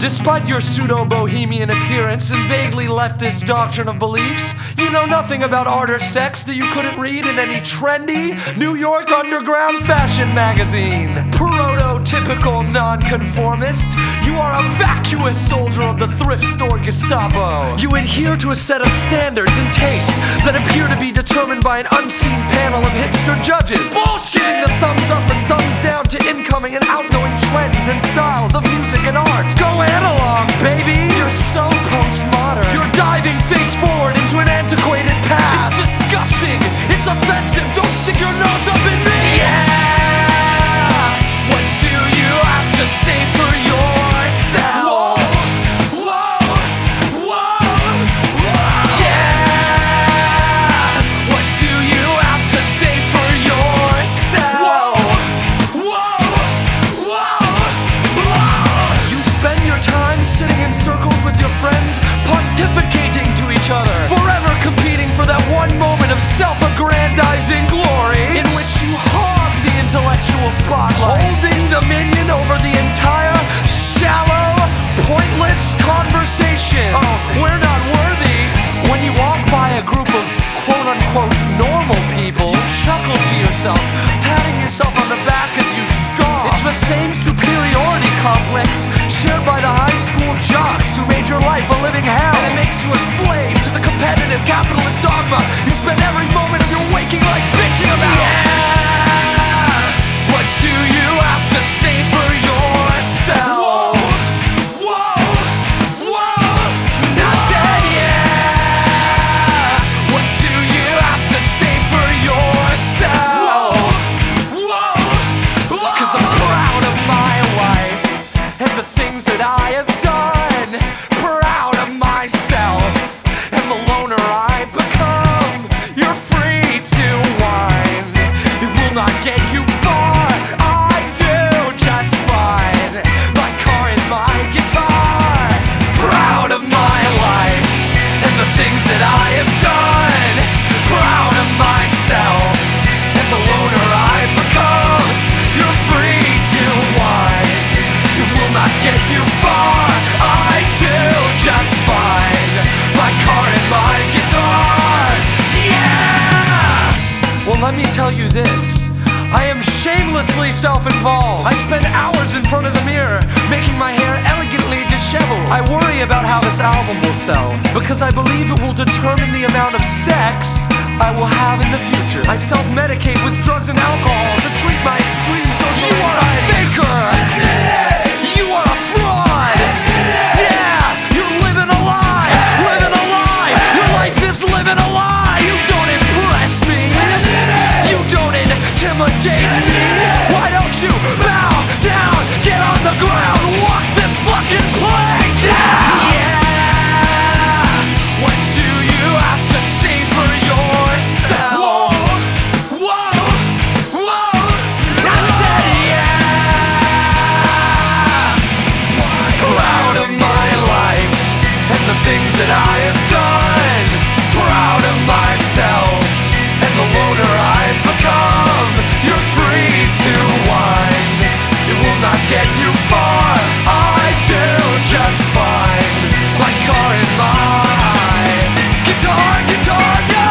Despite your pseudo-bohemian appearance and vaguely leftist doctrine of beliefs, you know nothing about art or sex that you couldn't read in any trendy New York underground fashion magazine. Prototypical nonconformist, you are a vacuous soldier of the thrift store Gestapo. You adhere to a set of standards and tastes that appear to be determined by an unseen panel of hipster judges. Bullshit! Giving the thumbs up and thumbs down to incoming and outgoing trends and styles of music and arts. Go analog, baby! You're so postmodern. You're diving face forward into an antiquated past. It's disgusting! It's offensive! Don't stick your nose up in me! Yeah! What do you have to say for yourself? Pontificating to each other, forever competing for that one moment of self-aggrandizing glory in which you hog the intellectual spotlight, holding dominion over the entire shallow, pointless conversation. Oh, we're not worthy. When you walk by a group of quote-unquote normal people, you chuckle to yourself, patting yourself on the back as you scoff. It's the same superiority complex shared by the high school jocks who made your life a living hell, and it makes you a slave to the competitive capitalist dogma you spend every moment of your waking life bitching about. Yeah! What do you have to say for yourself? Let me tell you this, I am shamelessly self-involved. I spend hours in front of the mirror, making my hair elegantly disheveled. I worry about how this album will sell, because I believe it will determine the amount of sex I will have in the future. I self-medicate with drugs and alcohol to treat my extreme social anxiety. You are a faker! You are a fraud! Yeah! You're living a lie! Living a lie! Your life is living a lie! You don't impress me! You don't intimidate me! Why don't you bow down, get on the ground, walk this fucking plank down? Yeah! What do you have to say for yourself? Whoa! Whoa! I said yeah! Proud of my life and the things that I have done. Proud of myself and the loner I've become. You're free to whine, it will not get you far. I do just fine. My car and my guitar, guitar, go!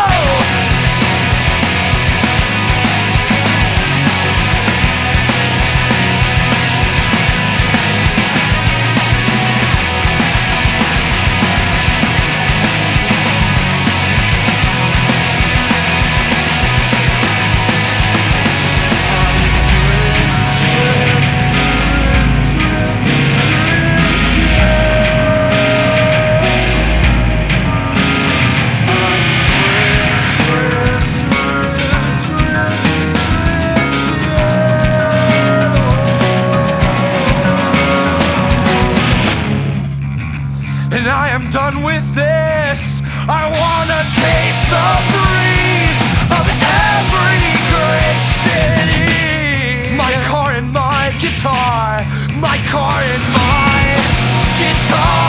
And I am done with this. I wanna taste the breeze of every great city. My car and my guitar, my car and my guitar.